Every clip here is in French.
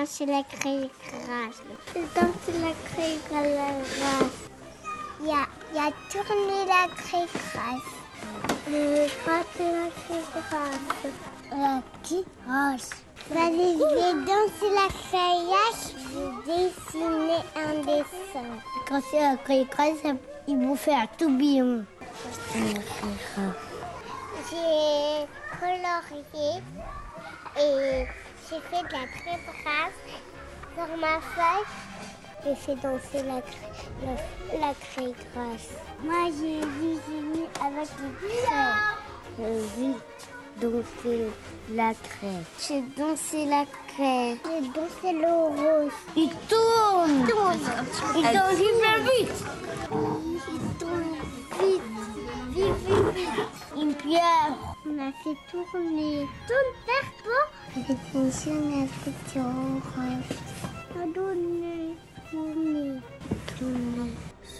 danser la craie grasse. J'ai dansé la craie grasse. Il y a tourné la craie grasse. Le gratter la craie grasse. La petite roche. J'ai dansé la caillasse, j'ai dessiné un dessin. Quand c'est la craie grasse, il vous fait un tourbillon. J'ai colorié et j'ai fait de la craie grasse sur ma feuille. J'ai fait danser la craie grasse. Moi, j'ai dessiné avec des craies. J'ai dansé la craie. J'ai dansé la craie. J'ai dansé le rose. Il tourne. Il tourne super vite. Il tourne vite. Une pierre. On a fait tourner. Tourne vers toi. J'ai fonctionné avec du rose. On a donné. Tourner.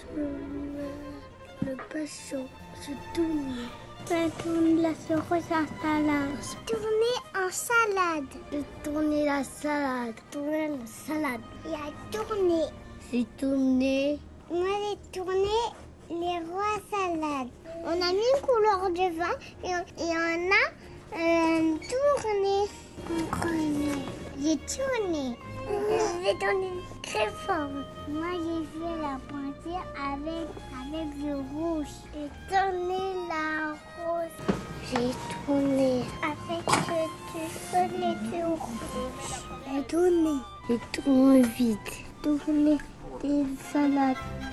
Le pinceau. Je tourne. Je tourne la sauce en salade. Tourner en salade. Je tourner la salade. Tourner la salade. Il a tourné. J'ai tourné. Moi, j'ai tourné les rois salades. On a mis une couleur de vin et on a tourné. J'ai tourné. J'ai tourné très fort. Moi, j'ai fait la pointure avec le rouge. J'ai tourné la rose. J'ai tourné avec le rouge. J'ai tourné. J'ai tourné vite. Tourné des salades.